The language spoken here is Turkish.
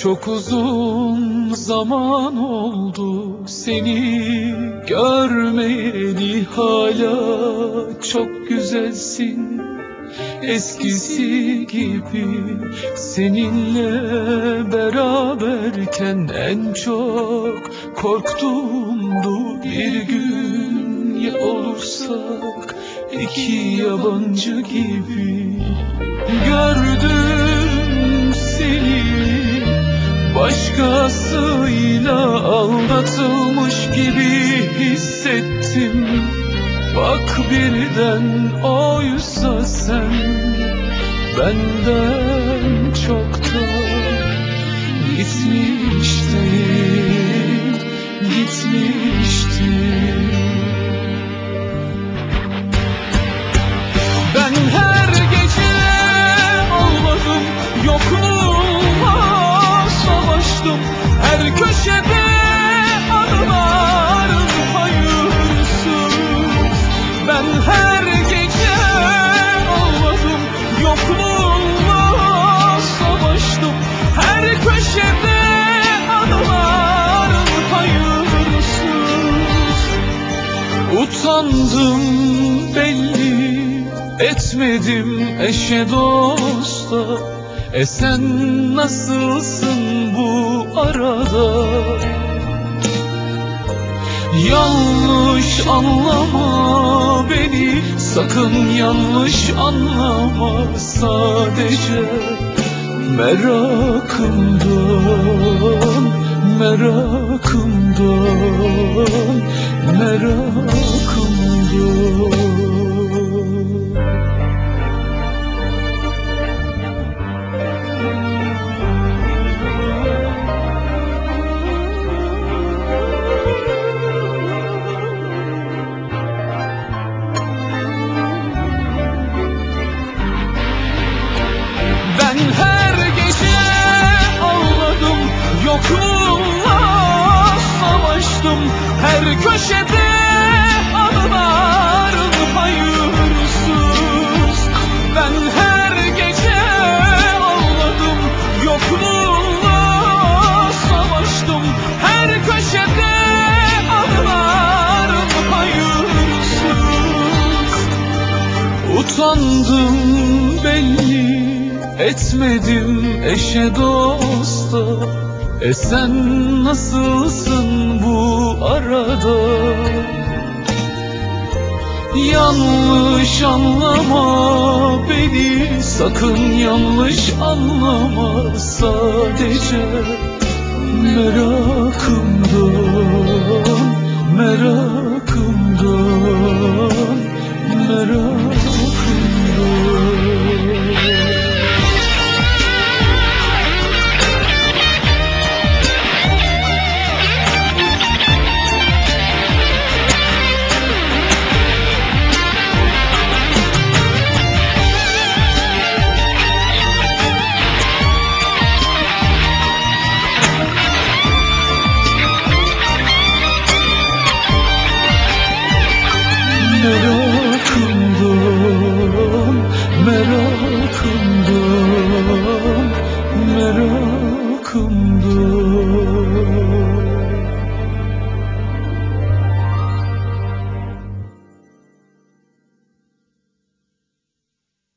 Çok uzun zaman oldu seni görmeyeli, hala çok güzelsin eskisi gibi. Seninle beraberken en çok korktuğumdu bir gün ya olursak iki yabancı gibi. Gördüm seni başkasıyla aldatılmış gibi hissettim. Bak birden oysa sen benden çoktan gitmiştin, gitmiştin. Ben her gece ağladım, yokluğuma savaştım. Her köşede anılar hayırsız. Ben her gece ağladım, yokluğuma savaştım. Her köşede anılar hayırsız. Utandım belli etmedim eşe dosta. Sen nasılsın bu arada? Yanlış anlama beni, sakın yanlış anlama. Sadece merakımdan, merakımdan, merakımdan. Ben her gece ağladım, yokluğumla savaştım. Her köşede anılar hayırsız. Ben her gece ağladım, yokluğumla savaştım. Her köşede anılar hayırsız. Utandım belli etmedim eşe dosta. Sen nasılsın bu arada? Yanlış anlama beni, sakın yanlış anlama. Sadece merakımdan, merak